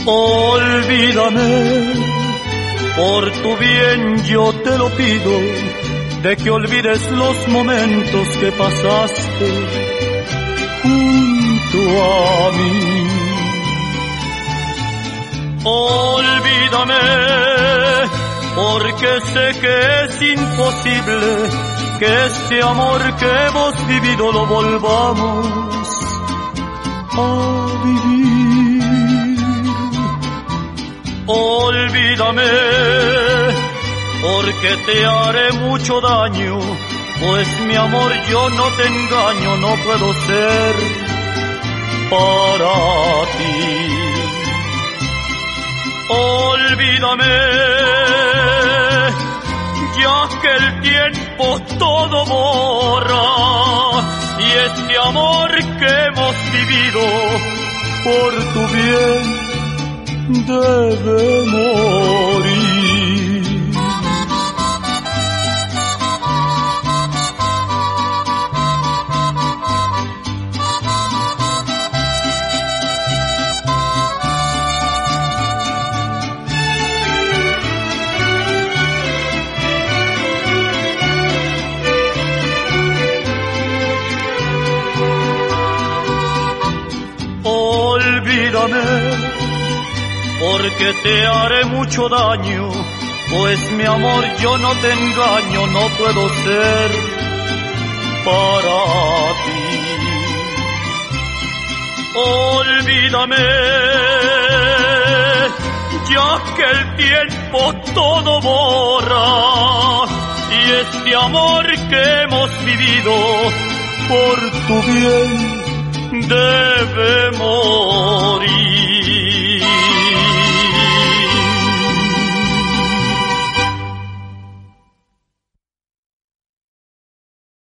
Olvídame, por tu bien yo te lo pido, de que olvides los momentos que pasaste junto a mí. Olvídame, porque sé que es imposible que este amor que hemos vivido lo volvamos a vivir. Olvídame, porque te haré mucho daño, pues mi amor yo no te engaño, no puedo ser para ti. Olvídame, ya que el tiempo todo borra, y este amor que hemos vivido por tu bien debe morir. Olvídame, porque te haré mucho daño, pues mi amor yo no te engaño, no puedo ser para ti. Olvídame, ya que el tiempo todo borra, y este amor que hemos vivido por tu bien debe morir.